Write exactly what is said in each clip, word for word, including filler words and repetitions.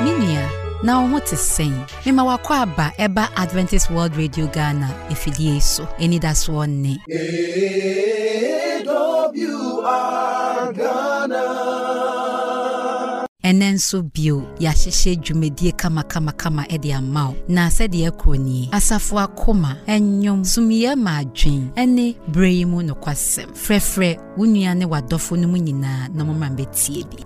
Mininia. Now what is saying? Mima wakwaba eba Adventist World Radio Ghana ifidie so. Eni that's one ne. A W R Ghana. Enenso bio ya hihye dwumedie kama kama kama ede amao na sede ekroni asafo akoma enyom sumiye madwen ene breimu no kwasem frefre wunua ne wadofo no munyina na momambetie bi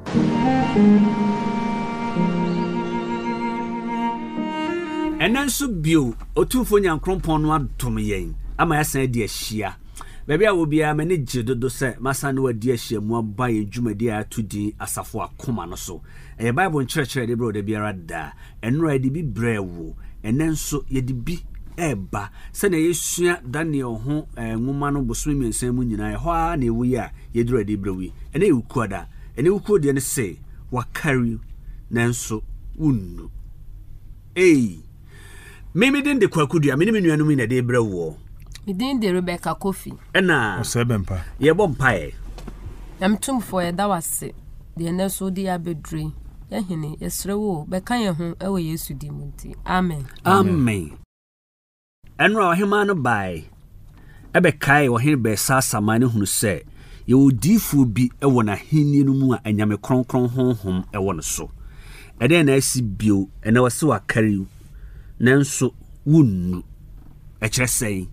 Enenso bio otumfo nyankrompon no adom yen ama yasan de ahia Baby I will be a manager do say Masano a dear she more by a jumadia to di asafo akoma no so. A Bible in church de bro de biara da and ready be brewo and then so ye di bi eba send a yesua Daniel ho and woman no bosumi and same nyina ho na we ya ye do ready brewi and e ukwada and e ukwodi and say wa carry nanso unnu eh meme den de kwakudu a mene menuanu mi na de brewo Midin de Rebecca Kofi. Ena Osebempa. Ye bompae. Am tum for ye da wase. De na so de abedre. Ye hene yesrewo be kan ye ho e we Yesu di munti. Amen. Amen. Enra ohema no bai. Ebe kai wo hene be sasa mane hunu se. Ye odifu bi e wo na henie no mu a anyame kronkron honhom e wo no so. Ede na asi bio e na wase wa kariu. Nanso wunnu. E kire sei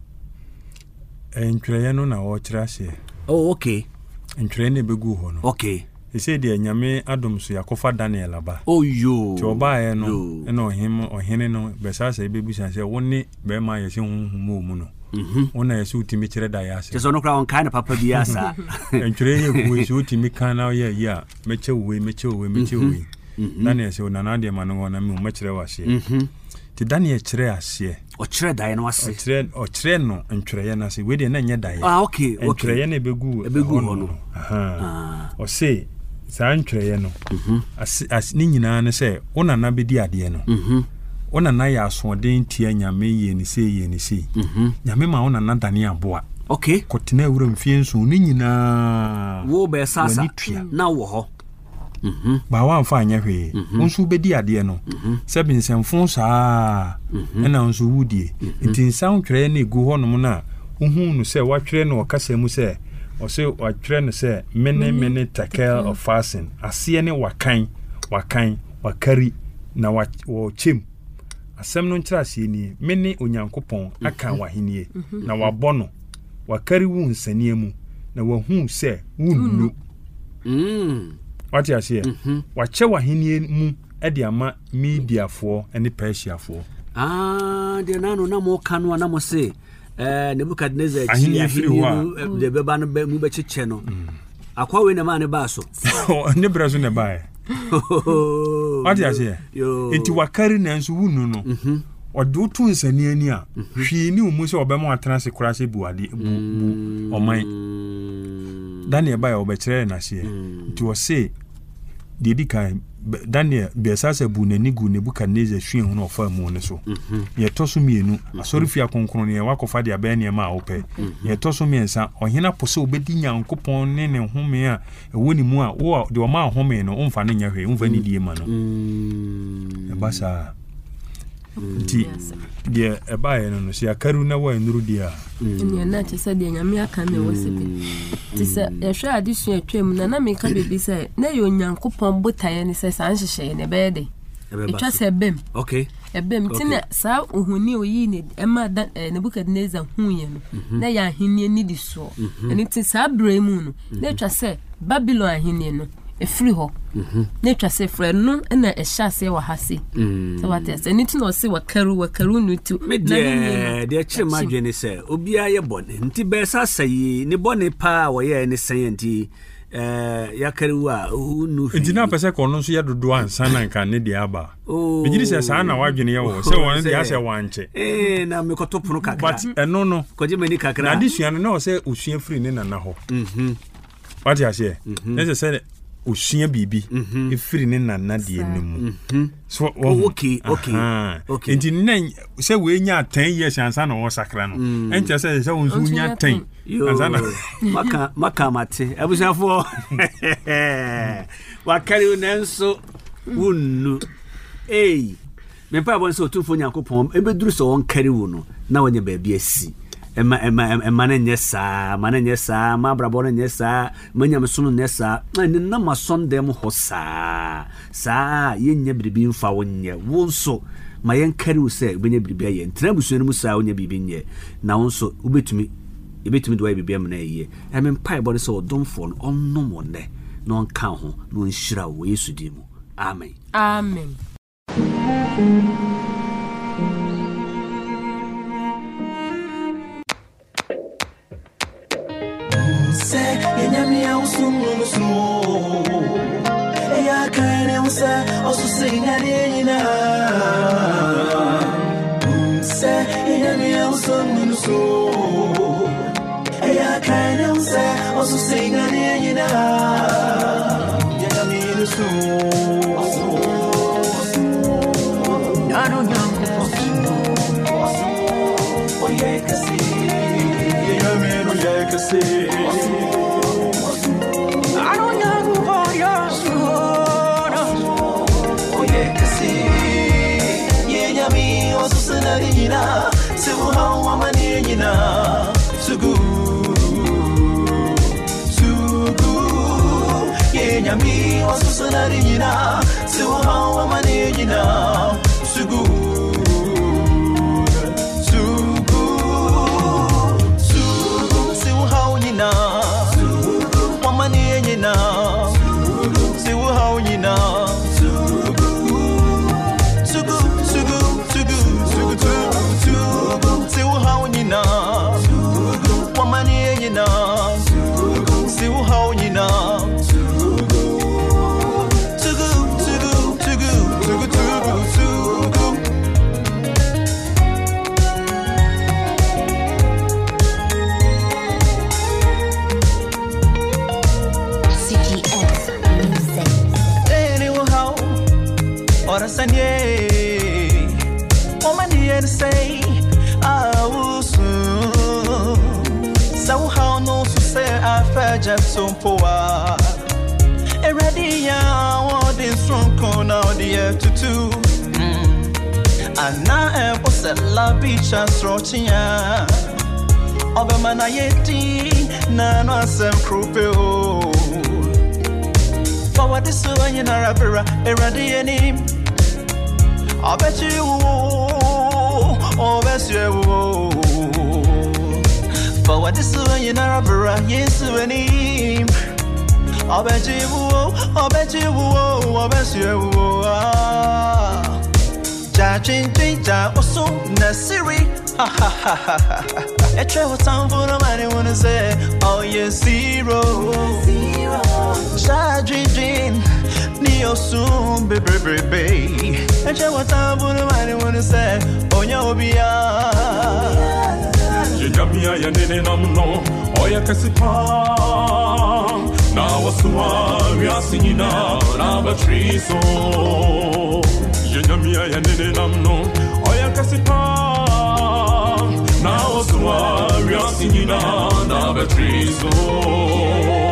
Entweye no na wo kira hye. Oh okay. Entweye ne begu ho no. Okay. He said the nyame adom so yakofa Daniel aba. Oh yo. Ti obae no e no him ohene no besa se bebusa se woni be ma ye se hunhumo mu no. Mhm. Wona ye se utimi kire da ya se. Te so no kra on kind papa bia sa. Entweye ye ku se utimi kan na ye ya meche we meche we meche we. Daniel se ona na de ma no na me mo kire wa se. Mhm. Ti Daniel kire ase. O kire da ye no ase. O kire o kire no entweye na se we de na nye da ye. Ah okay, okay. Entweye ne begu begu ho no. Aha. Ah. O se sa ntweye no. Mhm. As as ni nyina ne se wona na bedi ade no. Mhm. Wona na ya asoden tia nyame ye ni se ye ni se. Mhm. Nyame ma wona na dane aboa. Okay. Kotena ewura mfie nso ni nyina. Wo be sasa na wo ho. Mhm. Ba wa mfa anya hwe. Wonso bedi ade no. Se binsemfo saa. Ena wonso wudie. Nti nsan twere na egu ho no na uhu no se watwere no okasa mu se o se watwere no se many many takel of fasting. Ase ne wakan, wakan, wakari na wa chem. Asem no nkyira ase ni mene onyankopon aka wahenie na wabono wakari wu nsanie mu na wahu se wunnu. Mm. What you say? Wache wahenie mu e de ama mediafo ene Persiafo. Ah, de nanu na mo kanu na mo se eh Nebukadnezar chi ahini de beba no ba mu be cheche no. Akwa we na ma ne ba so. Ne brazo ne ba e. What you say? Enti wakari na nso wunu no. Mhm. Odo tu nsani ani a hwi ni umu se obema atena se kura se buade bu oman. Daniel ba ya obekere na se. Nti wo se dedi kan Daniel besasa bu nani gu Nebukadnezar hwe hu no ofa mu ne so. Ye toso mienu asori fia konkron ne wakofa de aba ne ma ope. Ye toso miensa ohena pose obedi nyankopon ne ne home a ewoni mu a wo de o ma home no umfa ne nya hwe umfa ni die ma no. E basa nti de eba ye no so akaru na wa nuru dia. Ni na che se de nyame aka me wo se bi. Ti se ye hwe adisu atwam na na me ka bebi se na ye onyankopon botaye ni se san hyehye ne be de. Etwa se bem. Okay. Ebem tina sa ohuni oyi ne ema Nebukadnezar hunye no. Na ya ahenie ni di so. Eni ti sa bremu no. Na etwa se Babylon ahenie no. Efri ho. Mhm. Na twa se frɛ no na ehya se wa hase. Mhm. So what is any to no se wa karu wa karu no tu. Me de de akire madwene se obia ye bone. Nti be sasa yi ne bone pa wo ye ne sen nti eh ya karu a nu. Nti na pese ko no so ye dodo ansa na nka ne de aba. Oh. Me gidi se sa na wadwene ye wo se won de ase wanche. Eh na me koto pono kakra. But eno no. Koje mani kakra. Na disua no na o se osua free ne nana ho. Mhm. What you say? Let's say osua bibi e free ne nana de enimu. So okay, okay. Okay. Nti nan se we nya ten years ansa na wo sakra no. Enche se se won so nya ten. Ansa na maka maka mate. Abusafo. Wakari unenso unnu. Hey, me pa bon so tu fo Nyankopon e beduru so won carry wo no na wonye ba bia si. Ema ema ema na nyesa, ma na nyesa, ma brabo na nyesa, manya mesono nyesa. Ni na mason dem ho sa. Sa yenye bribi mfa wonye. Wonso ma yen carry wo se benye bribi aye. Ntra busuani mu sa wonye bibi nye. Na wonso ubetumi ebetumi do bibi am na ye. Ema mpa body so domfo no onnom wonne. Na on kan ho, no nhyira wo Yesu di mu. Amen. Amen. Say, Yami, I was so slow. I can't say, also sing at the say, Yami, I was so slow. I can't say, also sing at the Yami, the soul. I don't know. Oh, yeah, I see. Yami, oh, yeah, I see. Nina, so how am I Nina? So good, so good. Yeah, me was so Nina, so how am I Nina? So good, so good, so good. So how Nina? So good, am I Nina? So how Nina? Say, I will soon. So, how no to say, I fed just so poor. A ready young, what is strong corner the air to two. And now I was a la beach and stretching. Over my yeti, none some croupe. For what is so in a rapper, a ready any. I bet you. Oh, bless you. For what is so in Arabra, yes, when him. I bet you, I bet you, I bet you. Judging Jinja or so necessary. Ha ha ha ha. A travel town for the money, wanna say, oh, yes, zero. Judging Jin. Neo soon, baby, baby. And you what I'm gonna say, oh, you'll be a Jamia, and then I'm no, oh, you can see. Now, what's the one we are singing now? Now, a tree so Jamia, and then I'm no, oh, you can see. Now, what's the one we are singing now? Now, a tree so.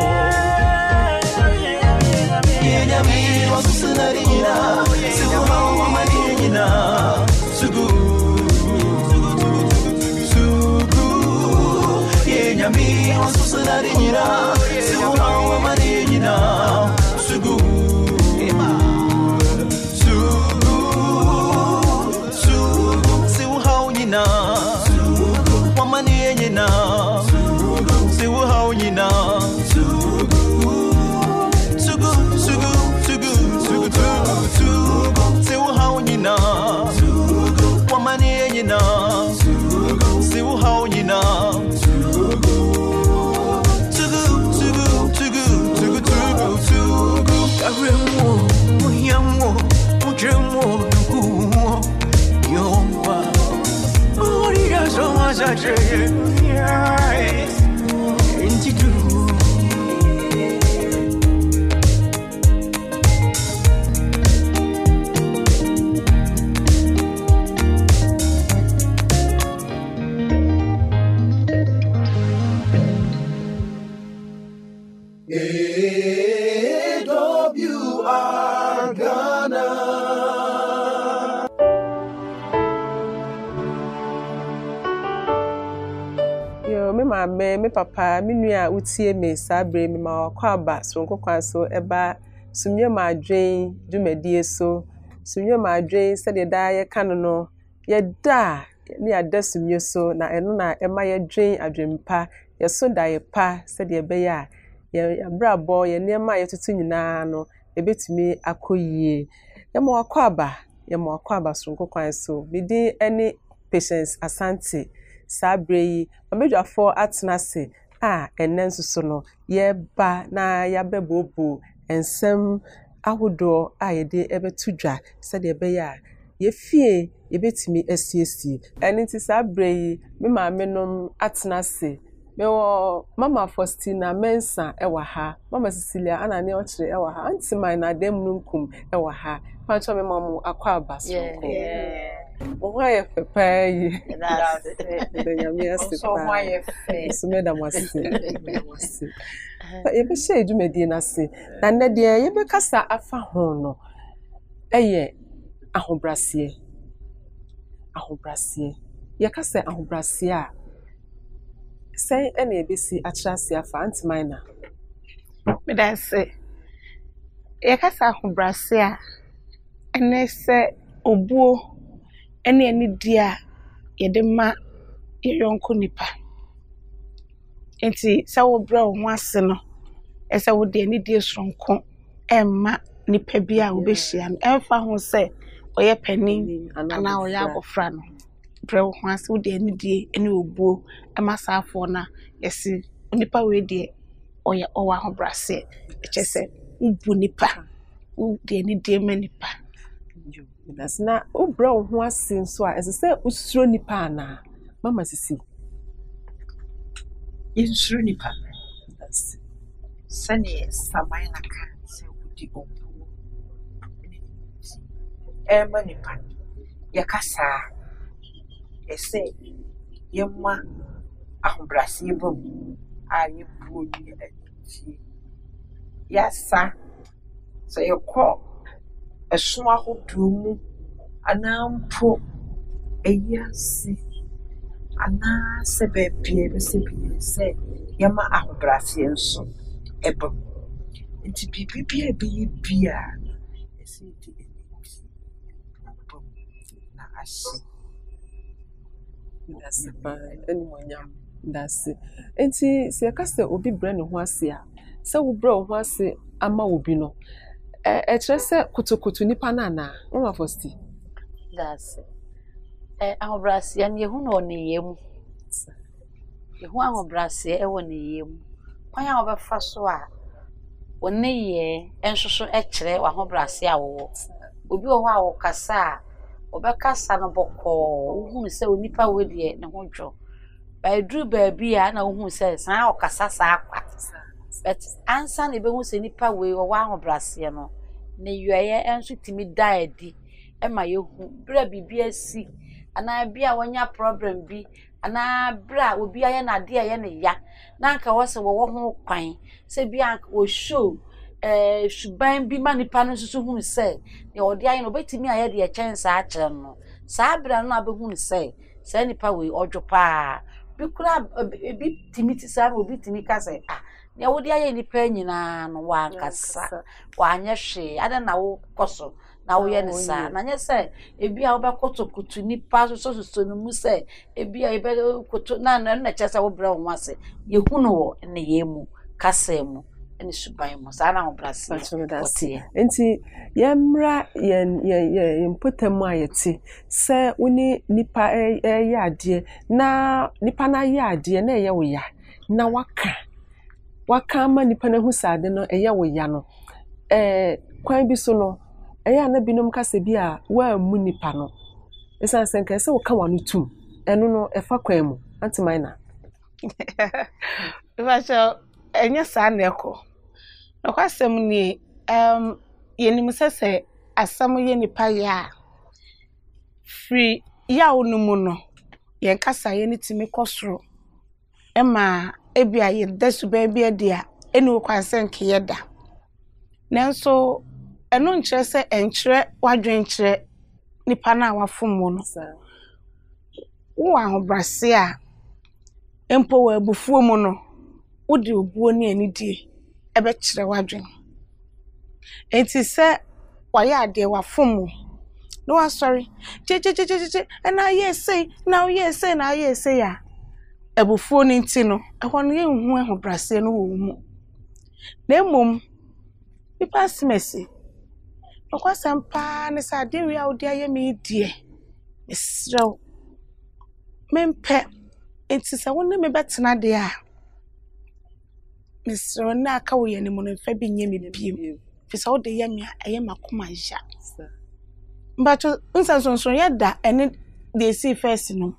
Yami was so Nina, so how am I Nina? So good, so good. Yami was so Nina, so how am I Nina? So good, so good, so good. So how Nina? Woman Nina, so how Nina? A W R Ghana. mama me papa me nua utie me sabre me ma wakọ aba sonko kwan so eba sumye ma adwen dwumadie so sumye ma adwen se de da ye kan no ye da ne ada sumye so na eno na ema ye dwen adwempa ye so da ye pa se de be ya ye abrabo ye nema ye tutu nyina no ebetumi akoyie ye ma wakọ aba ye ma wakọ aba sonko kwan so bidi any Patience Asante sabre yi amedwafo atenase a enen so no ye ba na ya bebobo ensem ahodo a ye de ebetudwa se de be ya ye fie ye betimi asiesi eniti sabre yi me maame nom atenase me wo mama Faustina Mensa ewa ha mama Cecilia anane ochire ewa ha anti man na dem nunkum ewa ha pancho me mamu akwa abaso yeah. Why if a pay? That's it. So why if so madam was sick. But you be say you me dey na say. Na na dey you be kasa afa ho no. Eye ahobrasie. Ahobrasie. Ye kasa ahobrasie a. Say ene e be si atrase afa antimina. Me da say. Ye kasa ahobrasie a. Ene say obuo ene ene dia yede ma yonko nipa enti sa wo bra wo ase no ese wo de ene die sonko emma nipa bia wo behia no emfa ho se oye panin ana oye abofra no bra wo ase wo de ene die ene obuo emma saafo na yesi nipa we de oye owa ho brase echese ubu nipa wo de ene die ma nipa That's na o bra wo ho asen so a ese se usuro nipa na mama sisi insuro nipa that's sani samai na kan se udi obu e ma nipa ya kasa ese yemma ahobrase bom a ye bu ni ati ya sa so ye ko esu ahodo mu anampo eyasi ana sebe bie be se bie se yama ahobrase enso ebo nti bibi bia be bia ese ti na ashi that's fine anyone that's enti se kase obi bra ne ho ase a se wo bra ho ase ama obi no eh eh trese kutukutu nipa na na mama Fosti that's eh ahobrase ya ne hu no ne yem ehu ahobrase e wo ne yem kwan a obefa so a wonne ye ensoso e kire wa ahobrase a wo obi wo a wo kasa obekasa no bokọ uhu se onipa we de ne ho dwo ba dru ba bia na uhu se san okasa sa akwa but ansa ne be hu se nipa we wo wa ahobrase no ne yueye enso timi daadi e ma ye hu bra bibia si ana bia wonya problem bi ana bra obi aye na de aye ne ya na nka wo se wo ho kwan se bia wo show eh shuban bi manipa no susu hu se ne odi aye no betimi aye de chance a kire no sa bra no abehu se se nipa we odwopa bi kura bi timiti sa obi timi ka se ah ne wodi aye nipa nyina no wa nkasa wa anya hwe ada na wo koso na wo ye ne sa na nye se ebia wo bekoto kutu nipa so so so no mu se ebia ebe koto na na na chese wo bra wo ase ye hu no ne yemu kasa mu ene suban mo sa na ho brase otie enti yemra yen yen potamu ayeti se woni nipa e ya ade na nipa na ya ade na ye wo ya na waka waka ma nipa na hu sade no eye wo ya no eh kwan bi so no eye na binom kase bi a wa mu nipa no esan senka se wo ka wanu tum eno no efa kwan mu antimaina Vasha enya sa na eko no kwasem ni um yenim sese asam ye nipa ya free ya onumu no yen kasa ye ni timi kosoro ema ebia ye dasu ba bia dia eni okwanse nke ye da nanso eno nkyere se enkyere wadwenkyere nipa na wafom no wo ahobrase a empo wa abufuo mu no wode obuo ne anidie ebe kire wadwen enti se waya ade wafom no wa sorry je je je je je na ye say na ye say na ye say ya abufuo ni nti no ehwo no ye hu ehu brase no wo mu na emom nipa simesi okwasampa ne sa de wi a odi aye me die esrew mempe enti se wonne me betena de a mesrew na aka wo ye ni mo no fa bi nye me biem fi se wo de ye me aye makoma ja but nsensonso ye da ene de si first no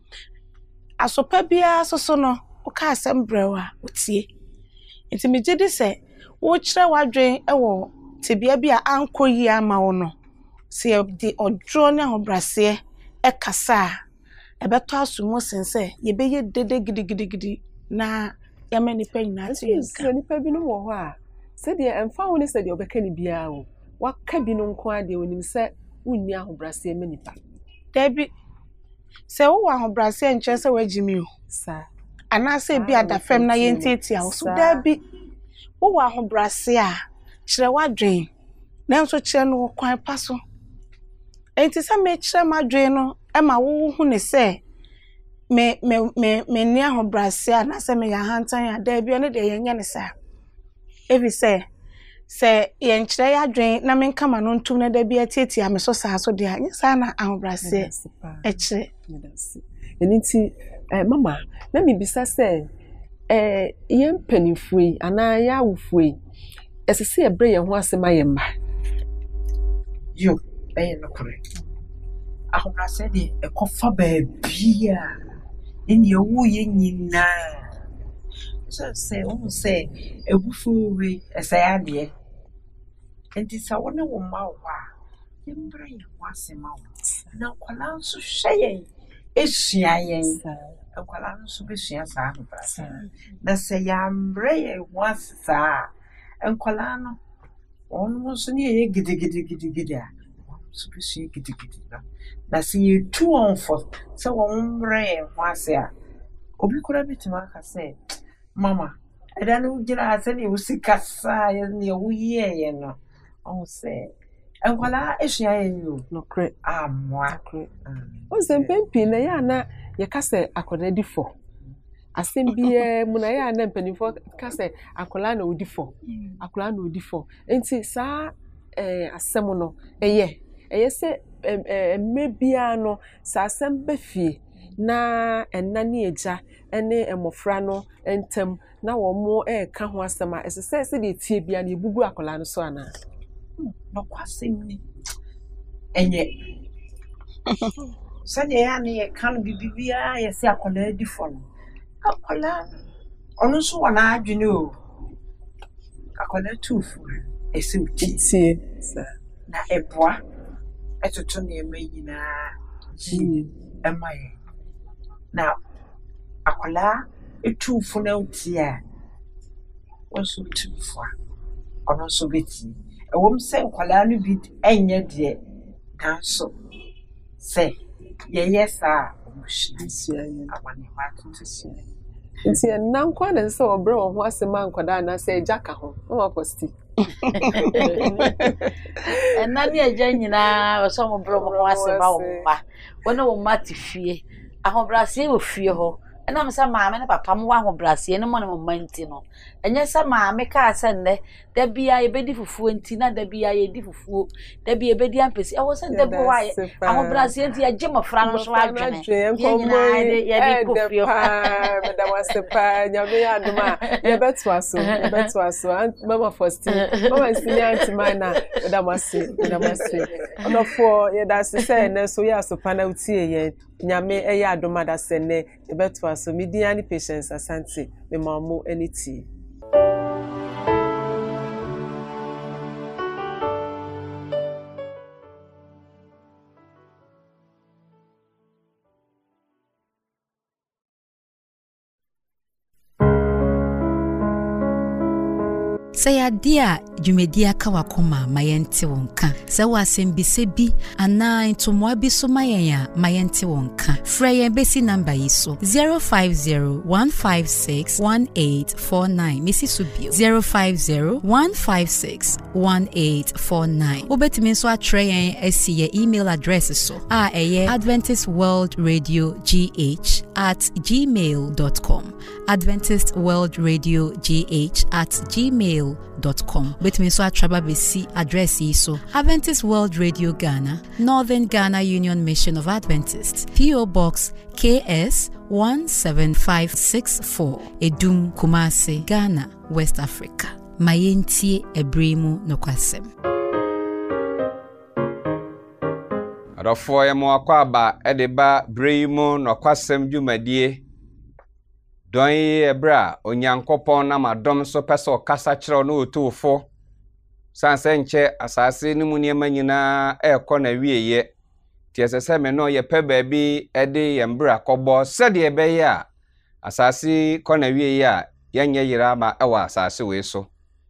asopa bia soso no o ka asem brewa otie enti me gidi se wo kire wadwen ewo tebia bia ankoyi ama wo no se de odro ne ahobrase e kasa ebeto asumo sense ye beye dede gidigidigidi na yama nipa nyina ti nka nipa bi no wo ho a se de emfa wo ne se de obeka ni bia wo waka bi no nko ade onim se unni ahobrase me nipa dabi se wo ahobrase nche se wagimi o sa ana se bi adafem na yentiatia wo so dabi wo ahobrase a kire wadwen na nso kire no kwan paso enti se me kire madwen no e ma wo hu ne se me me me me ni ahobrase a na se me ya hantan ya dabi ne de yenye ne sa evi se se yen kire ya dwen na men kama no ntum na dabi atiatia me so sa so de a nyesa na ahobrase e kire enti eh mama na mi bisa se eh yen panifui ana ya awufui esese ebre ye ho asema ye mma yo eh no correct ahobrase de ekofa baabia eni ewu ye nyina so se o se ebufu we esaya de enti sa wona wo ma wa yembre ye ho asema wo na kwala nso hweye esua yen akwala nso besua sa ahobrase na se yambre ye ho asesa enkwala no onu so ne ye gidigidi gidigidi a so besua gidigidi na se ye tu on for se won mbre ho ase a obi kura bitima ka se mama eda no gira ase ne usika sa ye ne wo ye ye no on se enkwala esua ye yo no kre amwa o zempempi na ya na ye ka se akoda di fo asem bie mu na ya na mpanifo ka se akola na odi fo akola na odi fo enti sa eh asem no eye eye se mmebia no sa asem befie na enna ne eja ene emofra no entem na wo mo e ka ho asem a esese se de tie bia na ebugu akola no so ana no kwasem ni enye sanye ya ne kan bibibia ye se akola di fo no akola onu so wana adwene o akola tufu ese uti tie na eboa etoto ne emanyina ji emaye na akola etufu na uti a oso tufu onu so beti ewom se akola no bi enye de ganso se ye yesa omushia amane matu se nti na nkwa na se obre wo ho asema nkwada na se ejaka ho o aposti enna ne eja nyina oso mo bro mo ho asema wo ma wona wo mati fie ahobrase wo fie ho ena me sa maame ne papa mo ahobrase ne mo ne mo manti no enye sa maame ka se nne da bia ye bedi fufuo nti na da bia ye di fufuo da bia bedi ampesi e wo se da bo wa ahobrase nti ye mo fra no so adwene ye nyina ye di kofio me da wasepa nyame ya duma ye beto aso ye beto aso mama first mama senior auntie mana me da wase me da wase ono fo ye da se se na so ya so pa na utie ye nyame e ya duma da se ne ye beto aso media ni patience asante me mamu aniti Say a dear, Jumedia Kawakoma, my ente wonka. Say was in Bisebi, and nine to Moabi Sumayaya, my ente wonka. Frey and Bessie number iso zero five zero one five six one eight four nine. Missus Subio zero five zero one five six one eight four nine. Obet means what tray and see your email address so. Ah, a Adventist World Radio G H at gmail dot com. Adventist World Radio G H at gmail dot com. Bet me so atraba besi address so Adventist World Radio Ghana, Northern Ghana Union Mission of Adventists, P O Box K S one seven five six four, Edum Kumasi, Ghana, West Africa. Mayenti Ebremu Nokwasem. Adofo ye mo akwaba edeba Bremu Nokwasem dwumadie. Don ebra onyankopon na madom so peso kasa kire no otufo sanse nche asase ni mu niema nyina ekọ na wieye tiesese me no ye pe baabi ede ye mbra kọbọ sede ebeye a asase kọ na wieye a yenye yira ma ewa asase we so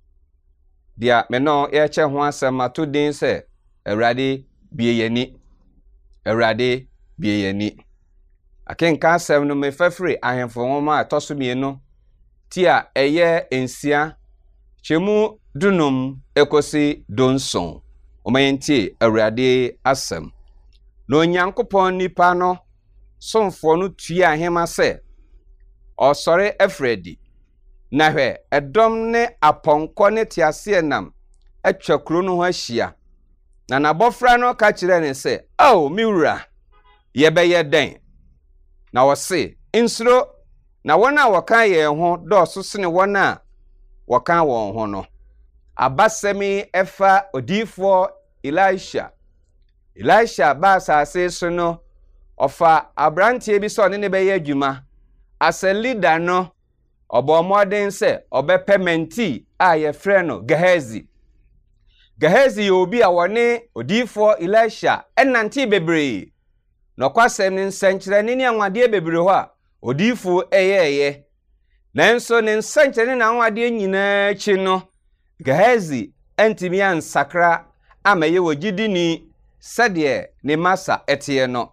dia me no ye che ho asema to din se Awurade bieyeni Awurade bieyeni akenka asem no me fafre ahemfo nwoma atoso mienu tia eye ensia chemu dunum ekosi donson omayentie Awurade asem no nyankopon nipa no somfo no tua ahema se osore efredi na hwe edom ne aponko ne tiase nam atwa kro no ho ahia na nabofra no ka kire ne se oh miwura yebeye den na wose insuro na wona waka ye ho doso sene wona waka won ho no abasemi efa odifo Elisha Elisha ba sase so no ofa abrantie bi so ne ne be ye adwuma as a leader no obo modern se obepementi a ye frɛ no Gehazi Gehazi obi a wone odifo Elisha enanti bebre no kwasem ne nsankyere ne ne anwade bebre ho a odifo eyeye nanso ne nsankyere na anwade nyina chi no Gehazi entimi ansakra amaye wogidini sade ne masa etie no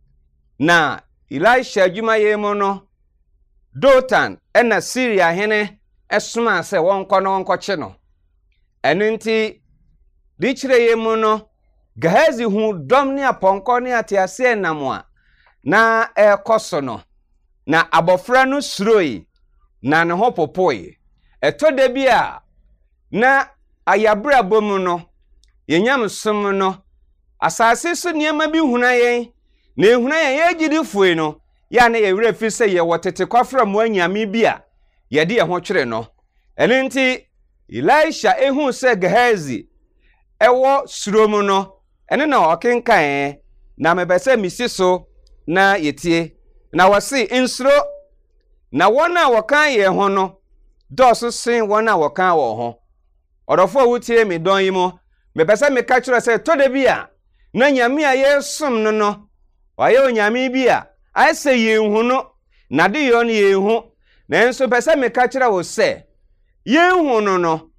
na Elisha adwuma yemo no Dotan ena Syria hene esuma se wonko no wonko chi no enenti di kire yemo no Gehazi hu dom ne aponko ne atiase namwa na ekoso no na abofra no suroi na ne ho popoi etode bia na ayabra bomu no yenyam som no asase so niema bi huna yen na ehuna yen yegidi fue no ya na yewre fi se ye wotete kwafra mu anyame bia ye de ye ho twere no enenti Elisha ehu se Gehazi ewo suromu no ene na okenkan na mebese misiso na yetie na wasi insuro na wona wokan ye ho no doso sin wona wokan wo ho odofo wutie mi don yimo mebese me ka kire se to de bia na nyame a yesum no no waye onyame bia aise ye hu no na de yo ne ye hu na enso pese me ka kire wo se ye hu no no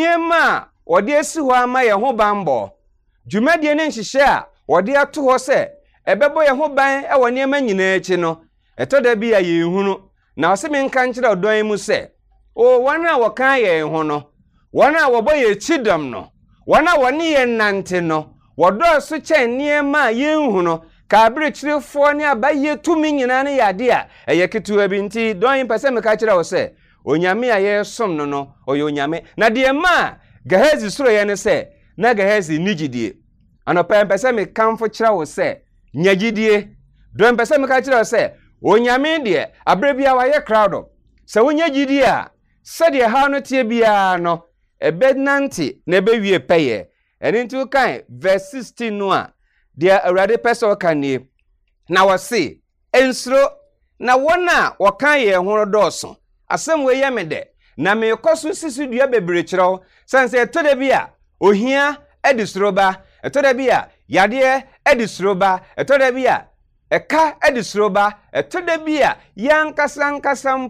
niema wode esi ho ama ye ho bambo dwumadie ne nhihye a wode ato ho se ebebo ye ho ban e wo niema nyina echi no etoda bia ye hu no na wose me nka nkire odon mu se o wana wokan ye hu no wana wobo ye chidam no wana woni ye nante no wodo so chen niema ye hu no ka abirechirefo ne abaye tumi nyina ne yade a eye ketuwa bi nti don pese me ka kire wo se onyame a ye som no no oye onyame na de ma Gehazi suro ye ne se na Gehazi nigidie anopa pese me kamfo kire wo se nyagidie don pese me ka kire wo se onyame de abrebia wa ye crowd se wonyagidie a se de ha no tie bia no ebednanti na bewie peye eni ntu kan verse sixteen no a de Awurade pese okanie na wose ensuro na wona wokan ye ho doso asem we ye mede na me koso sisi dua bebre kirew sanse etode bia ohia edisroba etode bia yade edisroba etode bia eka edisroba etode bia yankasa nkasa mpo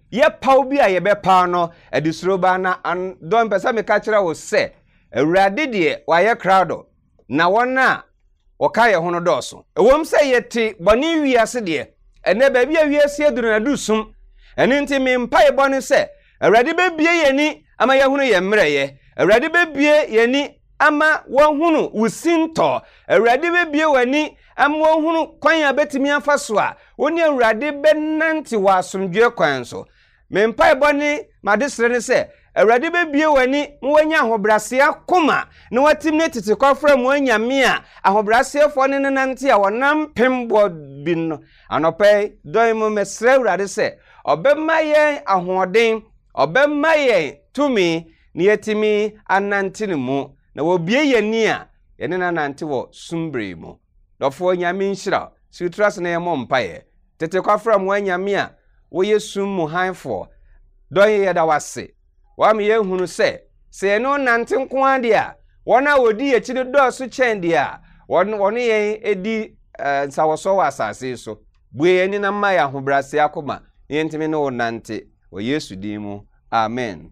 ye paw bi a ye be pa no edisuro ba na don pesa me ka kire wo se awurade de wa ye crowd na wona woka ye ho no doso ewom se ye ti boni wiase de ene ba bi a wiase aduru na dusum ene nti me mpa ye boni se awurade be bie ye ni ama ye hunu ye mre ye awurade be bie ye ni ama wonhunu wusinto awurade be bie wani ama wonhunu kwan ya betimi afa so a woni awurade be nanti wa asomdwe kwan so me mpa eboni madesre ne se awurade be bie wani mo wanya ahobrase akoma na watim ne tete kofra mo anyame a ahobrase fo ne nanti a wonam pembo bi no anopai don mo mesre awurade se obemma yen ahoden obemma yen tumi ne yetimi anante ne mu na wobie yeni a yene na nante wo sumbre mu dofo nyame nhyira sutras na yemo mpaye tete kwafra mo anyame a wo yesum mu hanfo don ye da wase wa me yehunu se se no nante nko ade a wona wodi ye chide do so chende a won won ye edi nsawoso wa asase so bue yeni na ma ya hobrase akoma yentime no nante wo Yesu dimu amen.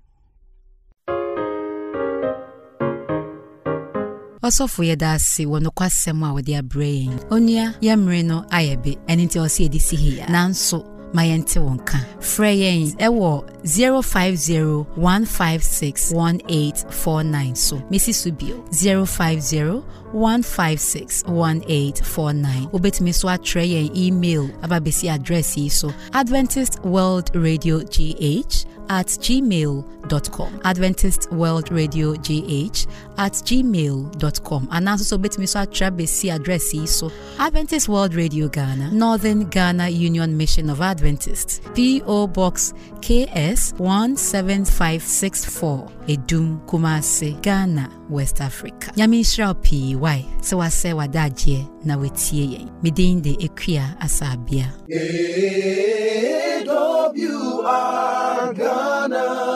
Osofo yedasi wono kwasem a wodi abrain onua yemre no ayebe enenti osi edisi hia nanso mayente wonka freyen ewo zero five zero one five six one eight four nine so Missus Subio zero five zero one five six one eight four nine obetimi so atreyen email ababesi address yi so Adventist World Radio G H at gmail dot com Adventist World Radio G H at gmail dot com and also so betimi so atrabesi address yi so Adventist World Radio Ghana, Northern Ghana Union Mission of Adventists, P O Box K S one seven five six four, Edum, Kumasi, Ghana, West Africa. Nyami Shra P Y so wase wadaje na wetie yen midinde ekwia asabia A W R Ghana.